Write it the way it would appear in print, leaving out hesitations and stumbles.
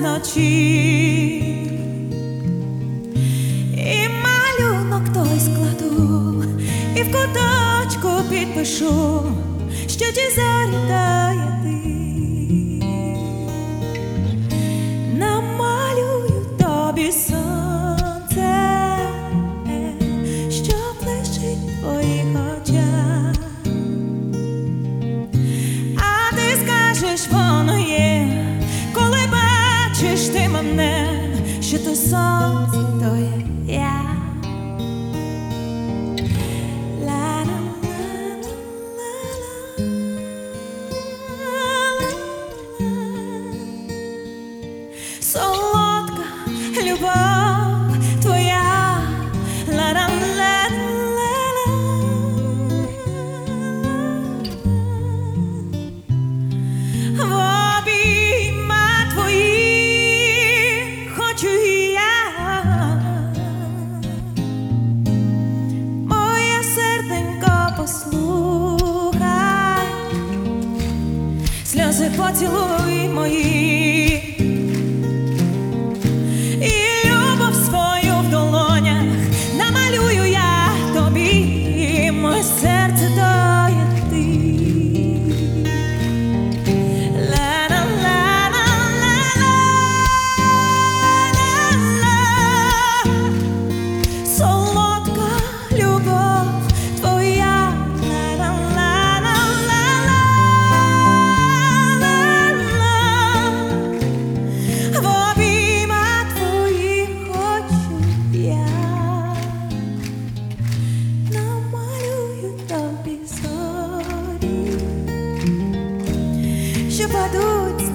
вночі, і малюнок той складу, і в куточку підпишу, що ті зорі тає ти. Намалюю тобі сонце, що блищить в твоїх очах, а ти скажеш, воно є, коли бачиш ти мене, що то сонце, то є я. Солодка любов твоя, ла-ла-ла-ла-ла. В обійма твої хочу я, моє серденько, послухай, сльози поцілуй мої. Серце то є ти. Ла-ла-ла-ла-ла-ла. Солодка любов твоя. Ла-ла-ла-ла-ла-ла. В обійма твоїх хочу я. Тобі зорі, що падуть